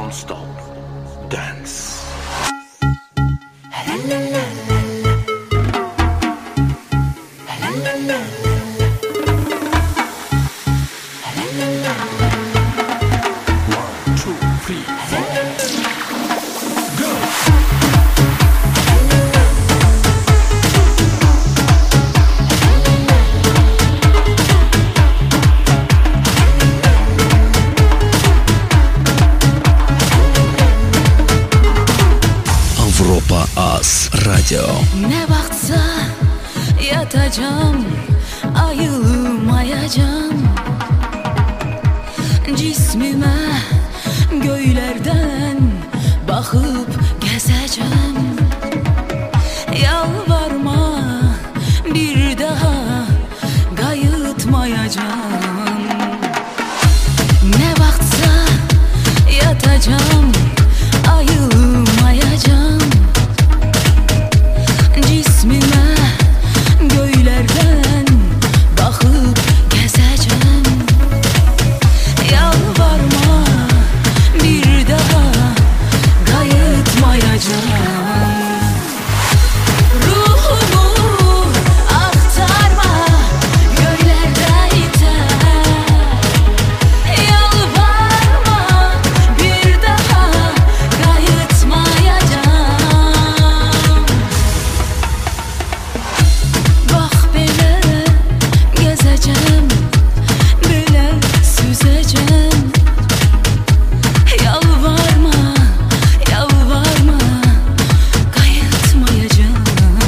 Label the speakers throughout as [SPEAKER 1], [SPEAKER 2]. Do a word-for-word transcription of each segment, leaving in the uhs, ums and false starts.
[SPEAKER 1] non-stop dance. One, two, three, four. Go!
[SPEAKER 2] Avrupa Az Radyo.
[SPEAKER 3] Ne vakitsa yatacağım, ayılmayacağım. Cismime göylerden bakıp gezeceğim. Yalvarma bir daha kayıtmayacağım. Ne vakitsa yatacağım, ayılmayacağım. Cismime göylerden bakıp gezeceğim. Yalvarma bir daha kayıtmayacağım. Ruhumu aktarma göylerde iter. Yalvarma bir daha kayıtmayacağım. Bak belə gezeceğim, belə süzeceğim. Yalvarma, yalvarma, kayıtmayacağım.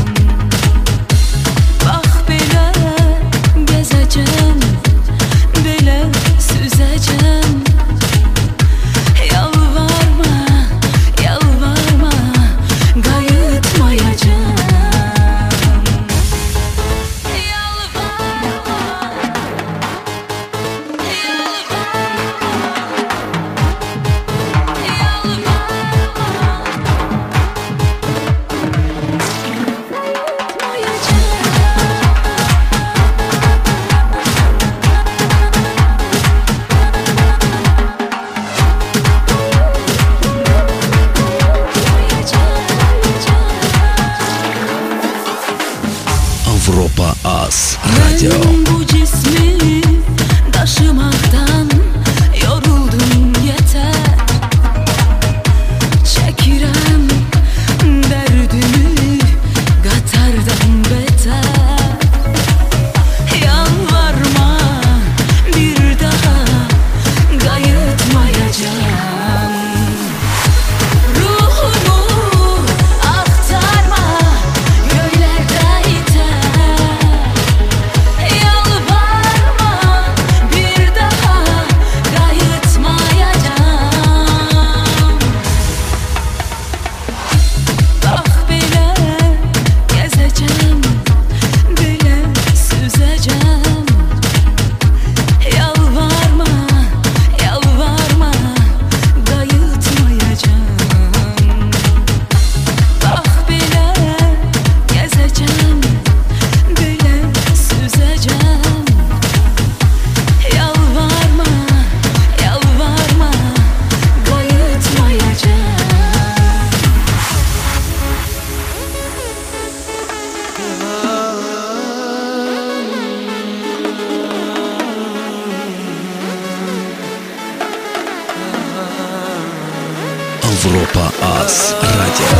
[SPEAKER 3] Bak belə gezeceğim, belə süzeceğim. Yalvarma, yalvarma, kayıtmayacağım.
[SPEAKER 2] Avrupa Az Radyo.
[SPEAKER 3] Ben bu cismi taşımaktan yoruldum yeter. Çekirem derdimi katardan beter. Yalvarma bir daha kayıtmayacağım. Ruhumu aktarma göylerde iter. Yalvarma bir daha kayıtmayacağım. Bak belə gezeceğim, belə süzeceğim. Yalvarma, yalvarma, kayıtmayacağım. Bak belə gezeceğim, belə süzeceğim. Yalvarma, yalvarma, kayıtmayacağım.
[SPEAKER 2] Avrupa Az Radyo.